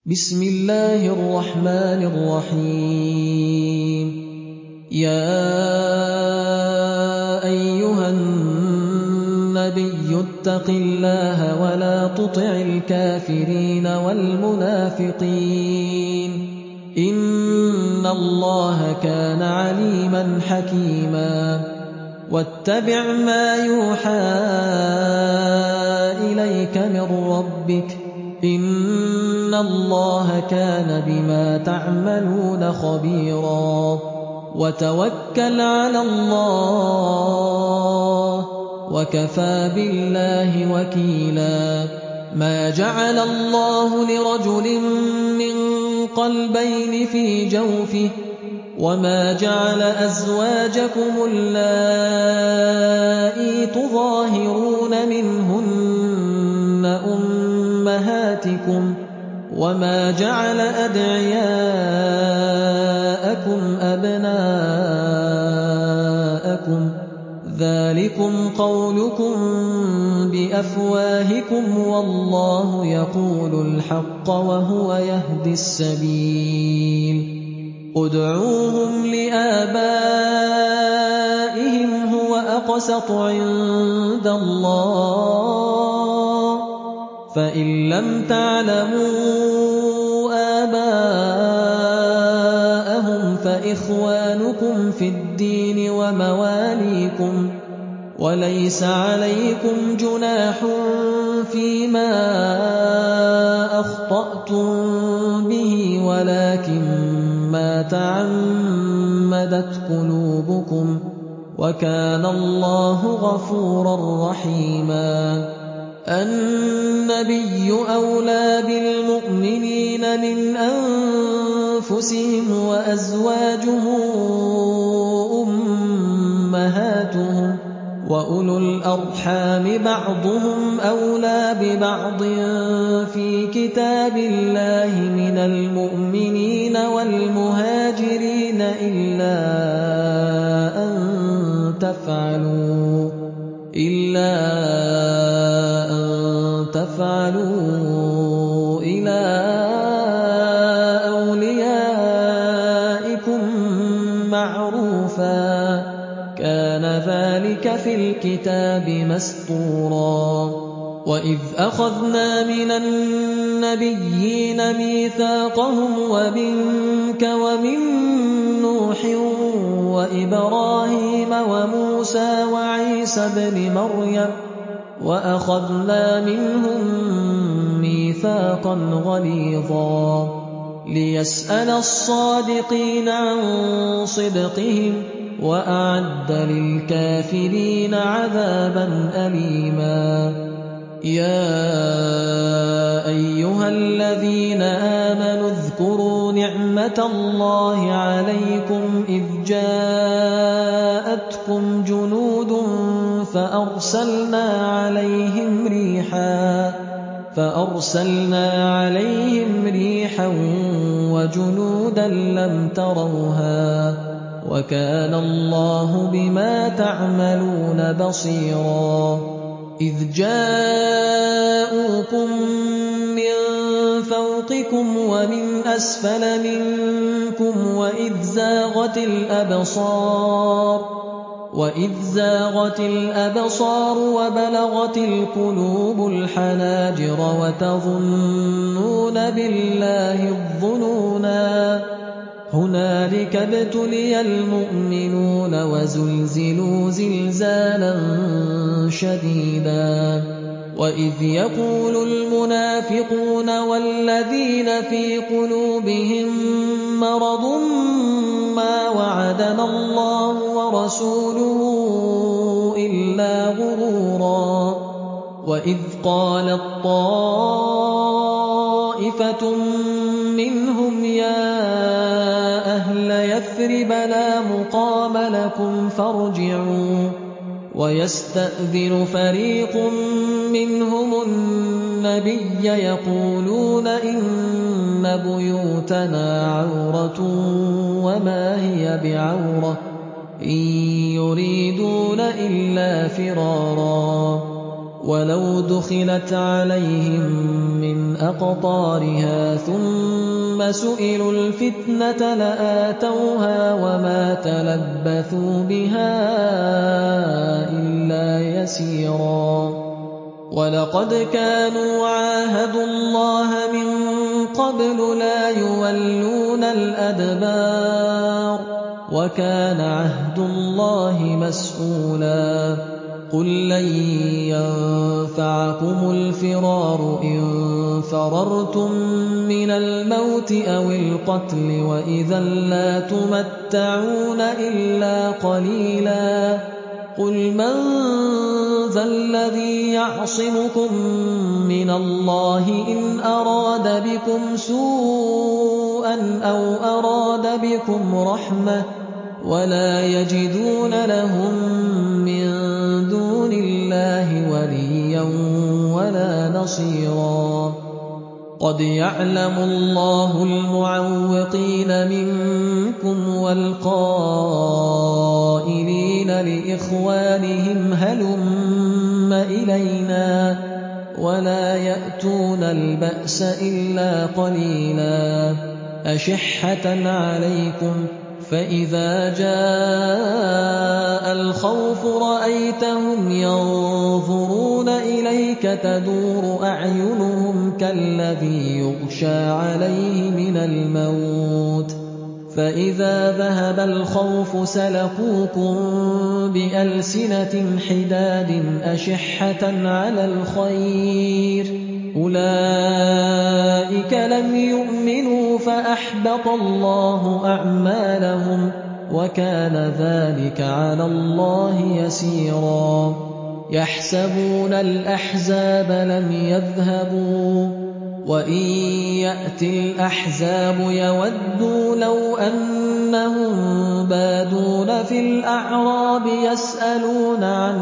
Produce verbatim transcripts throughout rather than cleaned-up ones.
بسم الله الرحمن الرحيم يا أيها النبي اتق الله ولا تطع الكافرين والمنافقين إن الله كان عليما حكيما واتبع ما يوحى إليك من ربك إن الله كان بما تعملون خبيرا وتوكل على الله وكفى بالله وكيلا ما جعل الله لرجل من قلبين في جوفه وما جعل أزواجكم اللائي تظاهرون منهن أمهاتكم وما جعل أدعياءكم أبناءكم ذلكم قولكم بأفواهكم والله يقول الحق وهو يهدي السبيل ادعوهم لآبائهم هو أقسط عند الله فإن لم تعلموا آباءهم فإخوانكم في الدين ومواليكم وليس عليكم جناح فيما أخطأتم به ولكن ما تعمدت قلوبكم وكان الله غفورا رحيما النبي أولى بالمؤمنين من أنفسهم وأزواجه أمهاتهم وأولو الأرحام بعضهم أولى ببعض في كتاب الله من المؤمنين والمهاجرين إلا أن تفعلوا إلا أن تفعلوا إلى أوليائكم معروفا كان ذلك في الكتاب مسطورا وإذ أخذنا من النبيين ميثاقهم ومنك ومن نوح وإبراهيم وموسى وعيسى ابن مريم وأخذنا منهم ميثاقا غليظا ليسأل الصادقين عن صدقهم وأعد للكافرين عذابا أليما يا أيها الذين آمنوا اذكروا نعمة الله عليكم إذ جاءتكم جنود فأرسلنا عليهم ريحا فأرسلنا عليهم ريحا وجنودا لم تروها وكان الله بما تعملون بصيرا إذ جاءوكم من فوقكم ومن أسفل منكم وإذ زاغت الأبصار وإذ زاغت الأبصار وبلغت القلوب الحناجر وتظنون بالله الظنونا هنالك ابتلي المؤمنون وزلزلوا زلزالا شديدا وإذ يقول المنافقون والذين في قلوبهم مرض ما وعدنا الله ورسوله إلا غرورا وإذ قالت طائفة منهم يا أهل يثرب لا مقام لكم فارجعوا ويستأذن فريق منهم النبي يقولون إن بيوتنا عورة وما هي بعورة إن يريدون إلا فرارا وَلَوْ دُخِلَتْ عَلَيْهِم مِّنْ أَقْطَارِهَا ثُمَّ سُئِلُوا الْفِتْنَةَ لَآتَوْهَا وَمَا تَلَبَّثُوا بِهَا إِلَّا يَسِيرًا وَلَقَدْ كَانُوا عَاهَدُوا اللَّهَ مِن قَبْلُ لَا يُوَلُّونَ الْأَدْبَارَ وَكَانَ عَهْدُ اللَّهِ مَسْئُولًا قُل لَّن يَنفَعَكُمُ الْفِرَارُ إِن فَرَرْتُم مِّنَ الْمَوْتِ أَوِ الْقَتْلِ وَإِذًا لَّا تُمَتَّعُونَ إِلَّا قَلِيلًا قُلْ مَن ذَا الَّذِي يَعْصِمُكُم مِّنَ اللَّهِ إِنْ أَرَادَ بِكُمْ سُوءًا أَوْ أَرَادَ بِكُمْ رَحْمَةً وَلَا يَجِدُونَ لَهُم مِّن دُونِ اللَّهِ وَلِيًّا وَلَا نَصِيرًا قَدْ يَعْلَمُ اللَّهُ الْمُعَوِّقِينَ مِنكُمْ وَالْقَائِلِينَ لِإِخْوَانِهِمْ هَلُمَّ إِلَيْنَا وَلَا يَأْتُونَ الْبَأْسَ إِلَّا قَلِيلًا أَشِحَّةً عَلَيْكُمْ فَإِذَا جَاءَ الْخَوْفُ رَأَيْتَهُمْ يَنظُرُونَ إِلَيْكَ تَدُورُ أَعْيُنُهُمْ كَالَّذِي يُغْشَىٰ عَلَيْهِ مِنَ الْمَوْتِ فَإِذَا ذَهَبَ الْخَوْفُ سَلَقُوكُم بِأَلْسِنَةٍ حِدَادٍ أَشِحَّةً عَلَى الْخَيْرِ أُولَٰئِكَ لَمْ يُؤْمِنُوا فَأَحْبَطَ اللَّهُ أَعْمَالَهُمْ وَكَانَ ذَٰلِكَ عَلَى اللَّهِ يَسِيرًا يَحْسَبُونَ الْأَحْزَابَ لَمْ يَذْهَبُوا وَإِن يَأْتِ الْأَحْزَابُ يَوَدُّوا لَوْ أَنَّهُم بَادُونَ فِي الْأَعْرَابِ يَسْأَلُونَ عَنْ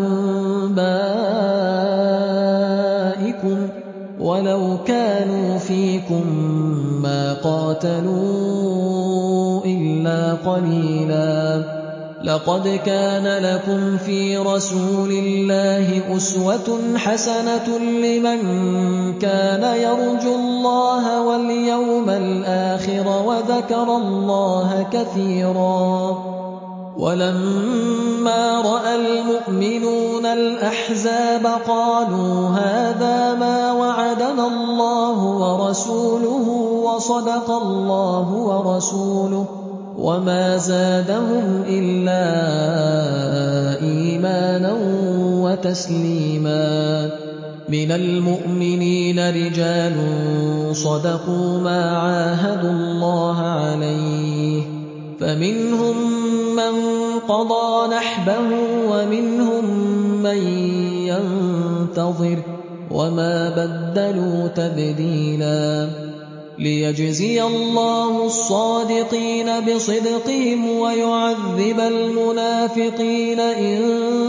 أَنبَائِكُمْ وَلَوْ كَانُوا فِيكُم مَّا قَاتَلُوا إِلَّا قَلِيلًا لَقَدْ كَانَ لَكُمْ فِي رَسُولِ اللَّهِ أُسْوَةٌ حَسَنَةٌ لِّمَن كَانَ يَرْجُو اللَّهَ وَالْيَوْمَ الْآخِرَ وَذَكَرَ اللَّهَ كَثِيرًا وَلَمَّا رَأَى الْمُؤْمِنُونَ الْأَحْزَابَ قَالُوا هَٰذَا مَا وَعَدَنَا اللَّهُ وَرَسُولُهُ وَصَدَقَ اللَّهُ وَرَسُولُهُ وَمَا زَادَهُمْ إِلَّا إِيمَانًا وَتَسْلِيمًا مِنَ الْمُؤْمِنِينَ رِجَالٌ صَدَقُوا مَا عَاهَدُوا اللَّهَ عَلَيْهِ فَمِنْهُم مَّن قَضَىٰ نَحْبَهُ وَمِنْهُم مَّن يَنتَظِرُ وَمَا بَدَّلُوا تَبْدِيلًا لِيَجْزِيَ اللَّهُ الصَّادِقِينَ بِصِدْقِهِمْ وَيُعَذِّبَ الْمُنَافِقِينَ إِن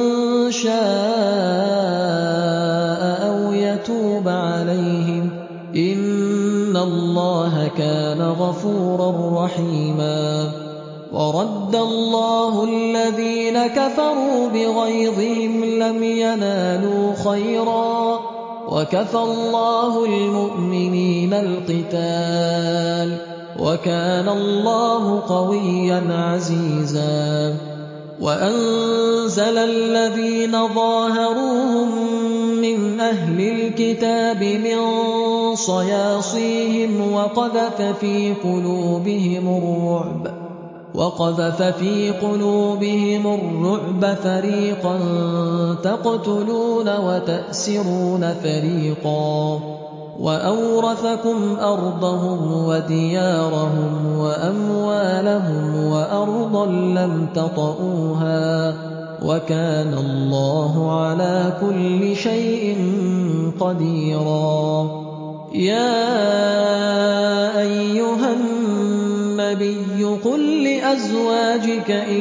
شَاءَ أَوْ يَتُوبَ عَلَيْهِمْ إِنَّ اللَّهَ كَانَ غَفُورًا رَّحِيمًا وَرَدَّ اللَّهُ الَّذِينَ كَفَرُوا بِغَيْظِهِمْ لَمْ يَنَالُوا خَيْرًا وَكَفَى اللَّهُ الْمُؤْمِنِينَ الْقِتَالَ وَكَانَ اللَّهُ قَوِيًّا عَزِيزًا وَأَنزَلَ الَّذِينَ ظَاهَرُوهُم مِّنْ أَهْلِ الْكِتَابِ مِن صَيَاصِيهِمْ وَقَذَفَ فِي قُلُوبِهِمُ الرُّعْبَ وَقَذَفَ فِي قُلُوبِهِمُ الرُّعْبَ فَرِيقًا تَقْتُلُونَ وَتَأْسِرُونَ فَرِيقًا وَأَوْرَثَكُمْ أَرْضَهُمْ وَدِيَارَهُمْ وَأَمْوَالَهُمْ وَأَرْضًا لَّمْ تَطَئُوهَا وَكَانَ اللَّهُ عَلَىٰ كُلِّ شَيْءٍ قَدِيرًا يَا أَيُّهَا النَّبِيُّ قُل لِّأَزْوَاجِكَ إِن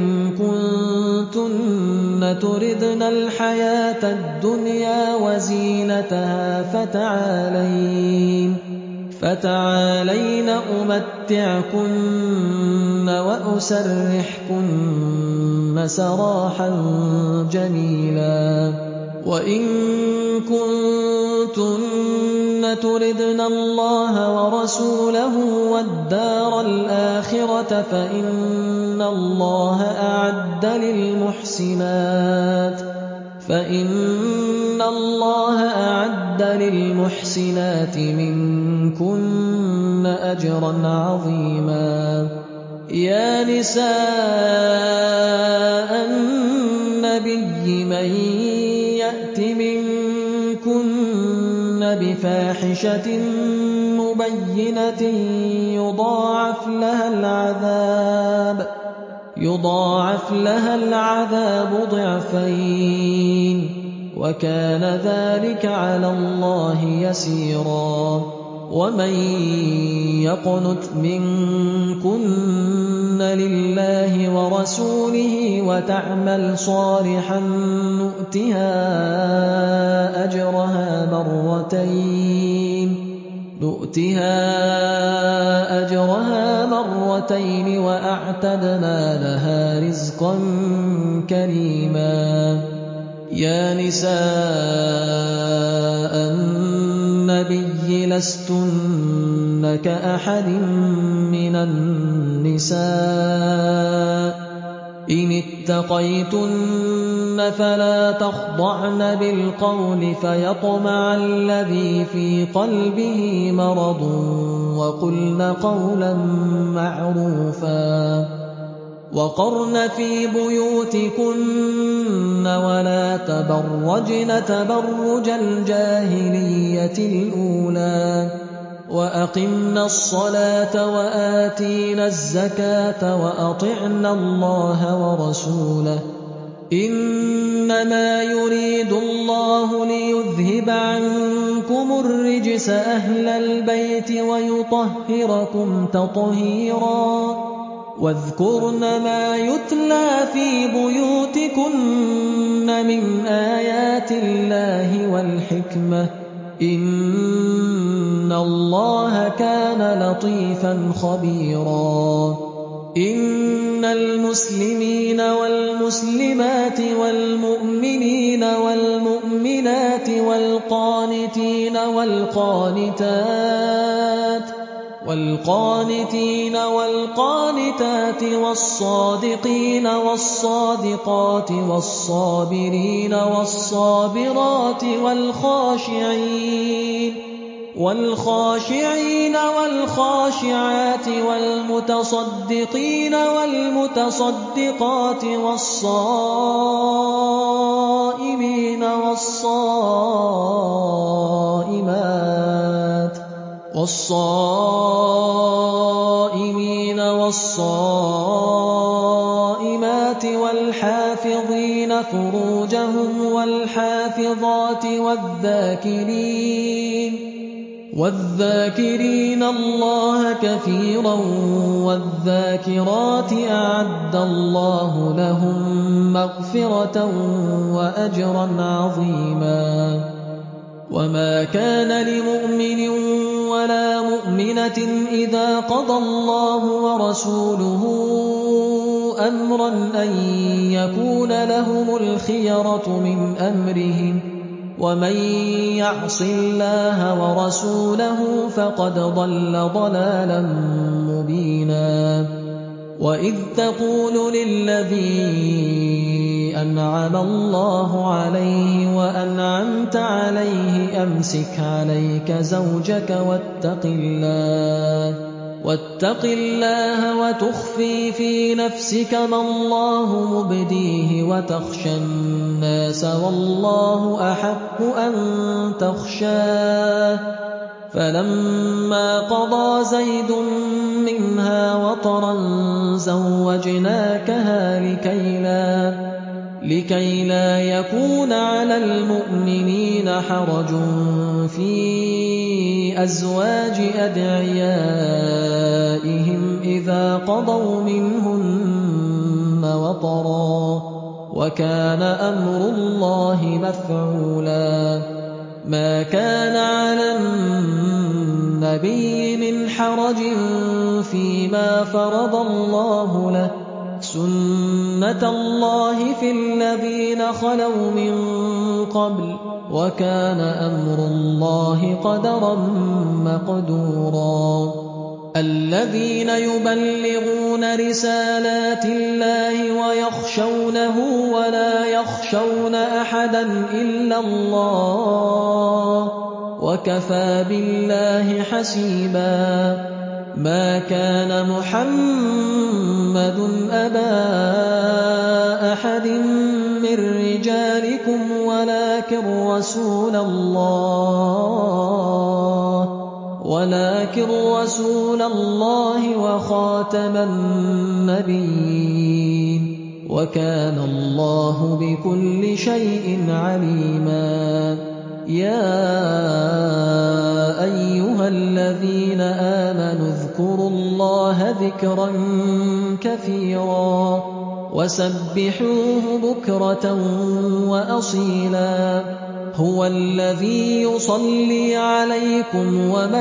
كُنتُنَّ تُرِدْنَ الْحَيَاةَ الدُّنْيَا وَزِينَتَهَا فَتَعَالَيْنَ فَتَعَالَيْنَ أُمَتِّعْكُنَّ وَأُسَرِّحْكُنَّ سَرَاحًا جَمِيلًا وَإِن كُنتُنَّ تُرِدْنَ اللَّهَ وَرَسُولَهُ وَالدَّارَ الْآخِرَةَ فَإِنَّ اللَّهَ أَعَدَّ لِلْمُحْسِنَاتِ فَإِنَّ اللَّهَ أَعَدَّ لِلْمُحْسِنَاتِ مِنكُنَّ أَجْرًا عَظِيمًا. يَا نِسَاءَ النَّبِيِّ مَن يَأْتِ مِنكُنَّ بِفَاحِشَةٍ مُّبَيِّنَةٍ يُضَاعَفْ لَهَا الْعَذَابُ يُضَاعَفْ لَهَا الْعَذَابُ ضِعْفَيْنِ ۚ وَكَانَ ذَٰلِكَ عَلَى اللَّهِ يَسِيرًا. وَمَن يَقْنُتْ مِنكُنَّ لِلَّهِ وَرَسُولِهِ وَتَعْمَلْ صَالِحًا نُّؤْتِهَا أَجْرَهَا مَرَّتَيْنِ نُؤْتِهَا أَجْرَهَا مَرَّتَيْنِ وَأَعْتَدْنَا لَهَا رِزْقًا كَرِيمًا. يَا نِسَاءَ النَّبِيِّ لَسْتُنَّ كَأَحَدٍ مِّنَ النِّسَاءِ إِنِ اتَّقَيْتُنَّ فَلَا تَخْضَعْنَ بِالْقَوْلِ فَيَطْمَعَ الَّذِي فِي قَلْبِهِ مَرَضٌ وَقُلْنَ قَوْلًا مَّعْرُوفًا. وَقَرْنَ فِي بُيُوتِكُنَّ وَلَا تَبَرَّجْنَ تَبَرُّجَ الْجَاهِلِيَّةِ الْأُولَىٰ وَأَقِمْنَ الصَّلَاةَ وَآتِينَ الزَّكَاةَ وَأَطِعْنَ اللَّهَ وَرَسُولَهُ ۚ إِنَّمَا يُرِيدُ اللَّهُ لِيُذْهِبَ عَنكُمُ الرِّجْسَ أَهْلَ الْبَيْتِ وَيُطَهِّرَكُمْ تَطْهِيرًا. وَاذْكُرْنَ مَا يُتْلَىٰ فِي بُيُوتِكُنَّ مِنْ آيَاتِ اللَّهِ وَالْحِكْمَةِ ۚ إِنَّ اللَّهَ كَانَ لَطِيفًا خَبِيرًا. إِنَّ المسلمين والمسلمات والمؤمنين والمؤمنات والقانتين والقانتات والقانتين والقانتات والصادقين والصادقات والصابرين والصابرات والخاشعين والخاشعين والخاشعات والمتصدقين والمتصدقات والصائمين والصائمات والصائمين والصائمات والحافظين فروجهم والحافظات والذاكرين والذاكرين الله كثيرا والذاكرات أعد الله لهم مغفرة وأجرا عظيما. وما كان لمؤمن ولا مؤمنة إذا قضى الله ورسوله أمرا أن يكون لهم الخيرة من أمرهم، ومن يعص الله ورسوله فقد ضل ضلالا مبينا. وإذ تقول للذي أنعم الله عليه وأنعمت عليه أمسك عليك زوجك واتق الله واتق الله وتخفي في نفسك ما الله مبديه وتخشى الناس والله أحق أن تخشاه، فلما قضى زيد منها وطرا زوجناكها لكي لا, لكي لا يكون على المؤمنين حرج في أزواج أدعيائهم إذا قضوا منهن وطرا، وكان أمر الله مفعولا. ما كان على النبي من حرج فيما فرض الله له، سُنَّةَ اللَّهِ فِي الَّذِينَ خَلَوْا مِن قَبْلُ ۚ وَكَانَ أَمْرُ اللَّهِ قَدَرًا مَّقْدُورًا الَّذِينَ يُبَلِّغُونَ رِسَالَاتِ اللَّهِ وَيَخْشَوْنَهُ وَلَا يَخْشَوْنَ أَحَدًا إِلَّا اللَّهَ ۗ وَكَفَىٰ بِاللَّهِ حَسِيبًا مَا كَانَ مُحَمَّدٌ أَبَا أَحَدٍ مِّن رِّجَالِكُمْ وَلَٰكِن رَّسُولَ اللَّهِ ولكن رسول الله وخاتم النبيين وكان الله بكل شيء عليما يا أيها الذين آمنوا اذكروا الله ذكرا كثيرا وسبحوه بكرة وأصيلا هو الذي يصلي عليكم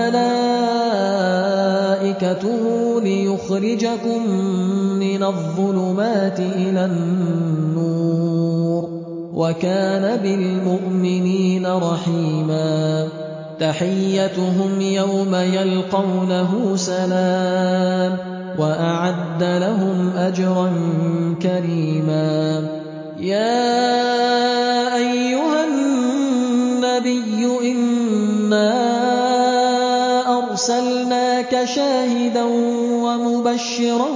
وملائكته ليخرجكم من الظلمات إلى النور وكان بالمؤمنين رحيما تحيتهم يوم يلقونه سلام وأعد لهم أجرا كريما يا أيها النبي إنا أرسلناك شاهدا ومبشرا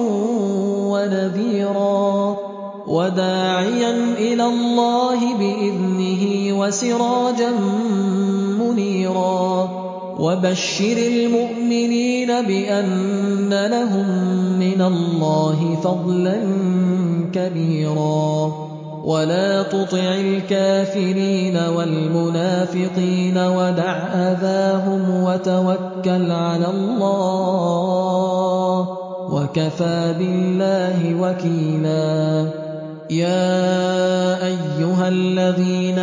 ونذيرا وداعيا إلى الله بإذنه وسراجا منيرا وبشر المؤمنين بأن لهم من الله فضلا كبيرا ولا تطع الكافرين والمنافقين ودع أذاهم وتوكل على الله وكفى بالله وكيلا يا أيها الذين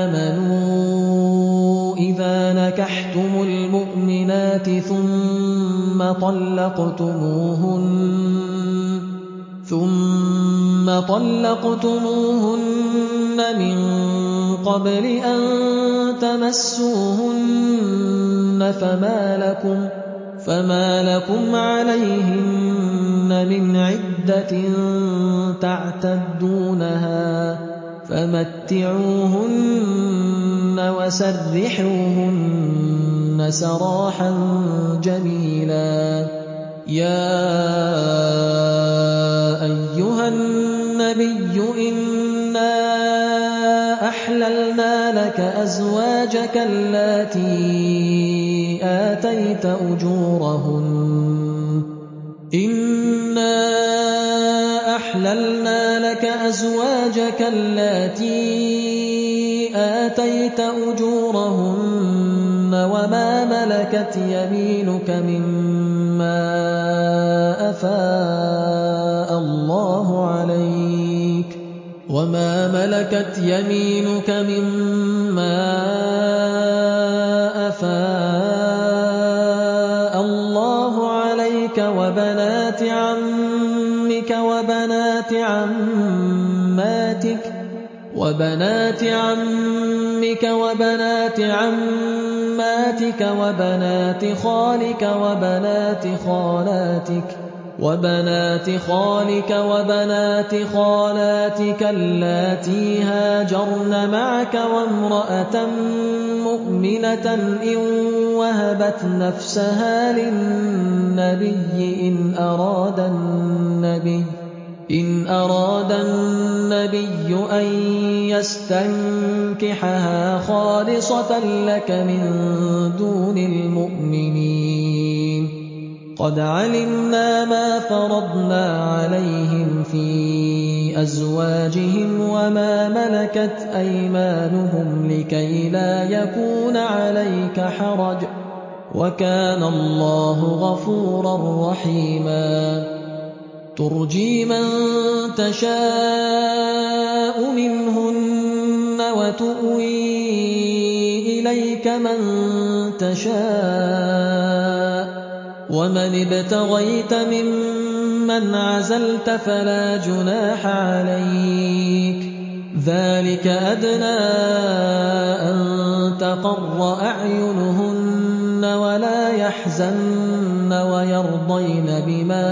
آمنوا إذا نكحتم المؤمنات ثم طلقتموهن ثم طلقتموهن من قبل أن تمسوهن فما لكم فما لكم عليهن من عدة تعتدونها فمتعوهن وسرحوهن سراحا جميلا يا أيها النبي إنا أحللنا لك أزواجك اللاتي آتيت أجورهن إنا أحللنا لك أزواجك اللاتي آتيت أجورهن وما ملكت يمينك مما أفاء الله عليك وما ملكت يمينك مما أفاء الله عليك وبنات عمك وبنات عماتك وبنات عمك وبنات عماتك وبنات خالك وبنات خالاتك وبنات خالك وبنات خالاتك اللاتي هاجرن معك وامرأة مؤمنة إن وهبت نفسها للنبي إن أراد النبي إن أراد النبي أن يستنكحها خالصة لك من دون المؤمنين قد علمنا ما فرضنا عليهم في أزواجهم وما ملكت أيمانهم لكي لا يكون عليك حرج وكان الله غفورا رحيما ترجي من تشاء منهن وتؤوي إليك من تشاء ومن ابتغيت ممن مَّنْ عَزَلْتَ فَلَا جُنَاحَ عَلَيْكَ ۚ ذَٰلِكَ أَدْنَىٰ أَن تَقَرَّ أَعْيُنُهُنَّ وَلَا يَحْزَنَّ وَيَرْضَيْنَ بِمَا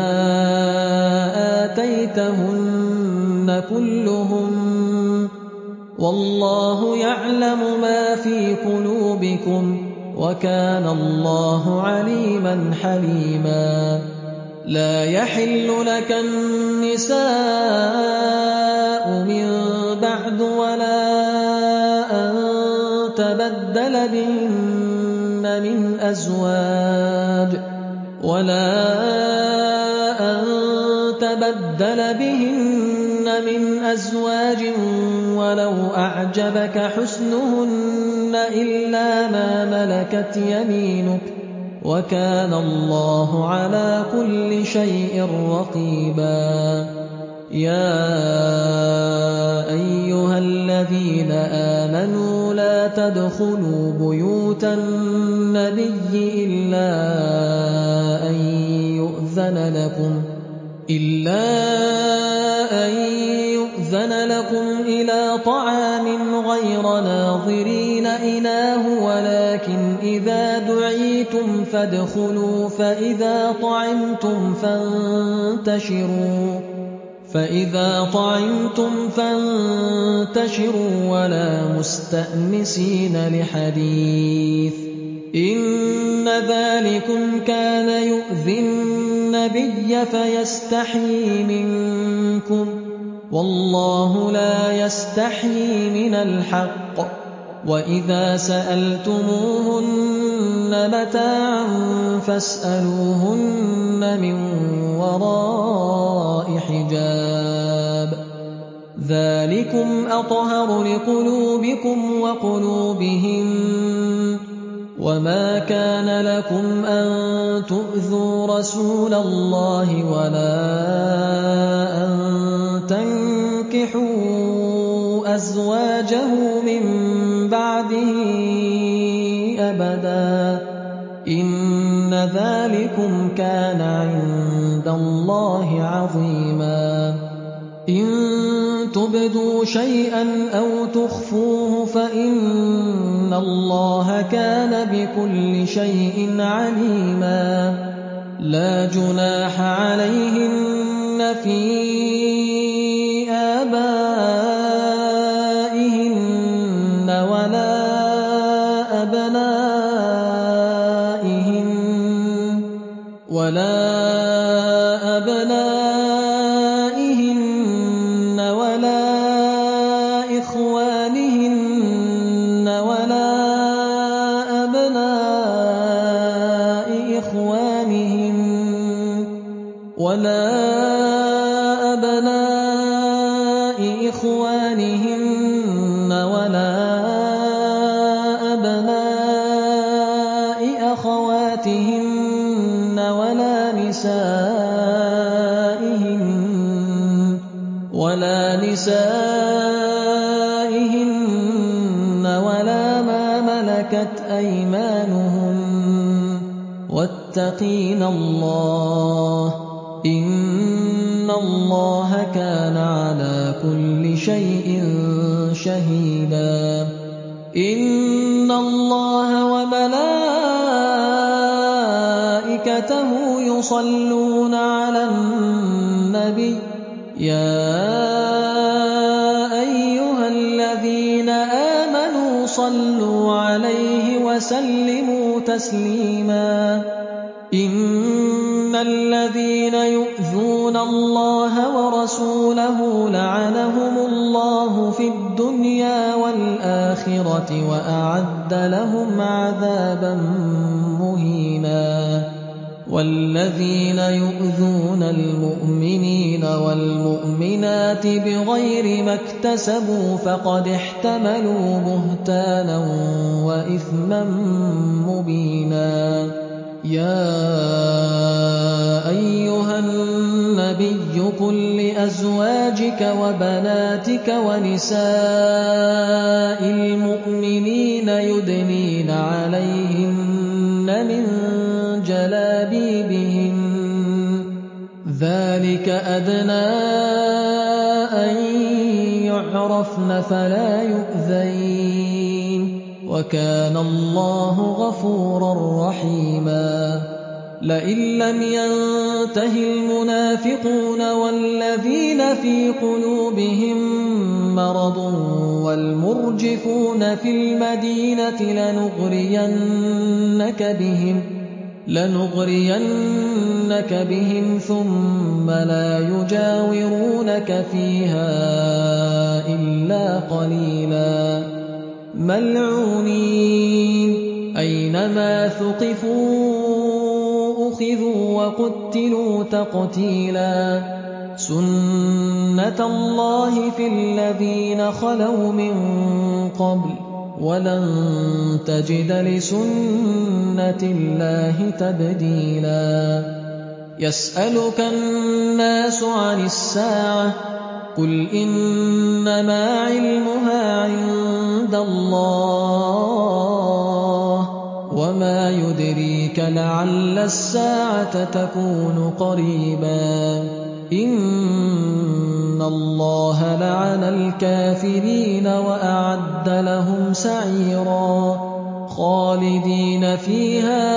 آتَيْتَهُنَّ كُلُّهُنَّ ۚ وَاللَّهُ يَعْلَمُ مَا فِي قُلُوبِكُمْ ۚ وَكَانَ اللَّهُ عَلِيمًا حَلِيمًا. لَا يَحِلُّ لَكَ النِّسَاءُ مِن بَعْدُ وَلَا أَن تَبَدَّلَ بِهِنَّ مِنْ أَزْوَاجٍ وَلَا أَن تَبَدَّلَ بِهِنَّ مِنْ أَزْوَاجٍ وَلَوْ أَعْجَبَكَ حُسْنُهُنَّ إِلَّا مَا مَلَكَتْ يَمِينُكَ ۗ وَكَانَ اللَّهُ عَلَىٰ كُلِّ شَيْءٍ رَّقِيبًا. يَا أَيُّهَا الَّذِينَ آمَنُوا لَا تَدْخُلُوا بُيُوتَ النَّبِيِّ إِلَّا أَن يُؤْذَنَ لَكُمْ إِلَّا أَن يُؤْذَنَ لَكُمْ إِلَىٰ طَعَامٍ غَيْرَ نَاظِرِينَ إِنَاهُ وَلَٰكِنْ إِذَا دُعِيتُمْ فَادْخُلُوا فَإِذَا طَعِمْتُمْ فَانتَشِرُوا فَإِذَا طَعِمْتُمْ فَانتَشِرُوا وَلَا مُسْتَأْنِسِينَ لِحَدِيثٍ ۚ إِنَّ ذَٰلِكُمْ كَانَ يُؤْذِي النَّبِيَّ فَيَسْتَحْيِي مِنكُمْ ۖ وَاللَّهُ لَا يَسْتَحْيِي مِنَ الْحَقِّ ۚ وَإِذَا سَأَلْتُمُوهُنَّ مَتَاعًا فَاسْأَلُوهُنَّ مِن وَرَاءِ حِجَابٍ ۚ ذَٰلِكُمْ أَطْهَرُ لِقُلُوبِكُمْ وَقُلُوبِهِنَّ ۚ وَمَا كَانَ لَكُمْ أَن تُؤْذُوا رَسُولَ اللَّهِ وَلَا أَن تَنكِحُوا أَزْوَاجَهُ مِن بَعْدِهِ أَبَدًا ۚ إِنَّ ذَٰلِكُمْ كَانَ عِندَ اللَّهِ عَظِيمًا. إِن تُبْدُوا شَيْئًا أَوْ تُخْفُوهُ فَإِنَّ اللَّهَ كَانَ بِكُلِّ شَيْءٍ عَلِيمًا. لَا جُنَاحَ عَلَيْهِنَّ فِي آبَائِهِنَّ وَلَا أَبْنَائِهِنَّ وَلَا أَبْنَائِهِنَّ وَلَا إِخْوَانِهِنَّ وَلَا أَبْنَاءِ إِخْوَانِهِنَّ وَلَا أَبْنَاءِ إِخْوَانِهِنَّ وَلَا أَبْنَاءِ أَخَوَاتِهِنَّ وَلَا نِسَائِهِنَّ وَلَا نِسَائِهِنَّ وَلَا مَا مَلَكَتْ أَيْمَانُهُنَّ ۗ وَاتَّقِينَ اللَّهَ ۚ إِنَّ اللَّهَ كَانَ عَلَىٰ كُلِّ شَيْءٍ شَهِيدًا. إِنَّ اللَّهَ وَمَلَائِكَتَهُ يُصَلُّونَ عَلَى النَّبِيِّ ۚ يَا أَيُّهَا الَّذِينَ آمَنُوا صَلُّوا عَلَيْهِ وَسَلِّمُوا تَسْلِيمًا. إِنَّ الَّذِينَ يُؤْذُونَ اللَّهَ وَرَسُولَهُ لَعَنَهُمُ اللَّهُ فِي الدُّنْيَا وَالْآخِرَةِ وَأَعَدَّ لَهُمْ عَذَابًا مُّهِينًا. وَالَّذِينَ يُؤْذُونَ الْمُؤْمِنِينَ وَالْمُؤْمِنَاتِ بِغَيْرِ مَا اكْتَسَبُوا فَقَدِ احْتَمَلُوا بُهْتَانًا وَإِثْمًا مُّبِينًا. يَا أَيُّهَا النَّبِيُّ قُل لِّأَزْوَاجِكَ وَبَنَاتِكَ وَنِسَاءِ الْمُؤْمِنِينَ يُدْنِينَ عَلَيْهِنَّ مِن جَلَابِيبِهِنَّ ۚ ذَلِكَ أَدْنَىٰ أَن يُعْرَفْنَ فَلَا يُؤْذَيْنَ ۗ وَكَانَ اللَّهُ غَفُورًا رَّحِيمًا لئن لم ينته المنافقون والذين في قلوبهم مرض والمرجفون في المدينة لنغرينك بهم لنغرينك بهم ثم لا يجاورونك فيها إلا قليلا ملعونين أينما ثقفوا أخذوا وقتلوا تقتيلا سنة الله في الذين خلوا من قبل ولن تجد لسنة الله تبديلا يسألك الناس عن الساعة قل إنما علمها عند الله وما يدريك لعل الساعة تكون قريبا إن الله لعن الكافرين وأعد لهم سعيرا خالدين فيها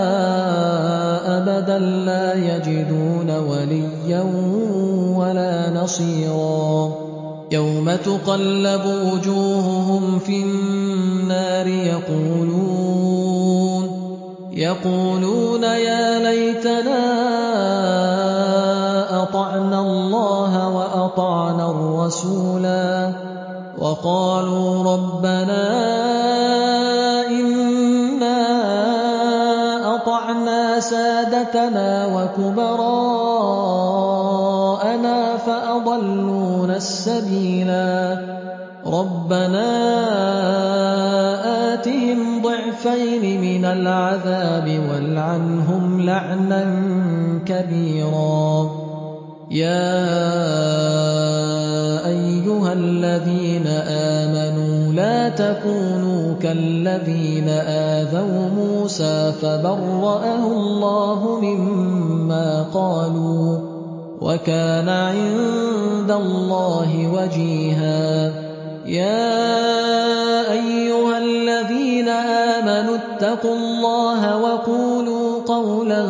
أبدا لا يجدون وليا ولا نصيرا يوم تقلب وجوههم في النار يقولون يقولون يا ليتنا أطعنا الله وأطعنا الرسولا وقالوا ربنا إنا أطعنا سادتنا وكبراءنا فأضلونا السبيلا ربنا آتهم ضعفين من العذاب والعنهم لعنا كبيرا يا أيها الذين آمنوا لا تكونوا كالذين آذوا موسى فبرأه الله مما قالوا وكان عند الله وجيها يا أيها الذين آمنوا اتقوا الله وقولوا قولا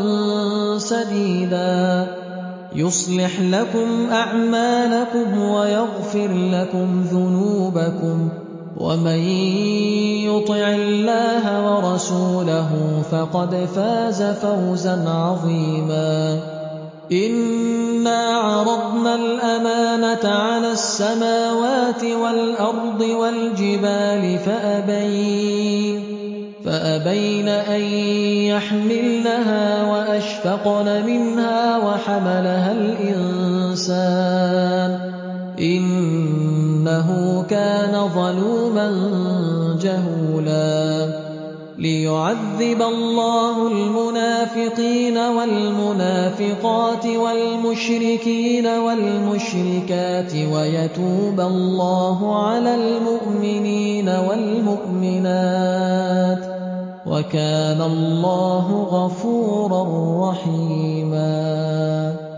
سديدا يصلح لكم أعمالكم ويغفر لكم ذنوبكم ومن يطع الله ورسوله فقد فاز فوزا عظيما إنا عرضنا الأمانة على السماوات والأرض والجبال فأبين فأبين أن يحملنها وأشفقن منها وحملها الإنسان إنه كان ظلوما جهولا ليعذب الله المنافقين والمنافقات والمشركين والمشركات ويتوب الله على المؤمنين والمؤمنات وكان الله غفورا رحيما